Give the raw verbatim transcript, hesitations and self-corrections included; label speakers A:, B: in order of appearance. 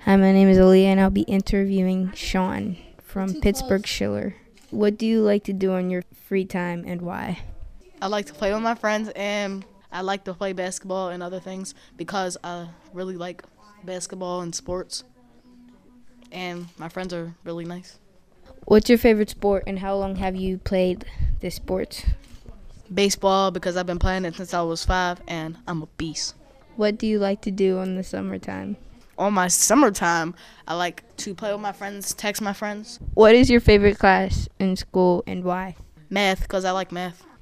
A: Hi, my name is Aaliyah, and I'll be interviewing Sean from Pittsburgh Schiller. What do you like to do on your free time and why?
B: I like to play with my friends, and I like to play basketball and other things because I really like basketball and sports, and my friends are really nice.
A: What's your favorite sport, and how long have you played this sport?
B: Baseball, because I've been playing it since I was five, and I'm a beast.
A: What do you like to do in the summertime?
B: On my summertime, I like to play with my friends, text my friends.
A: What is your favorite class in school and why?
B: Math, because I like math.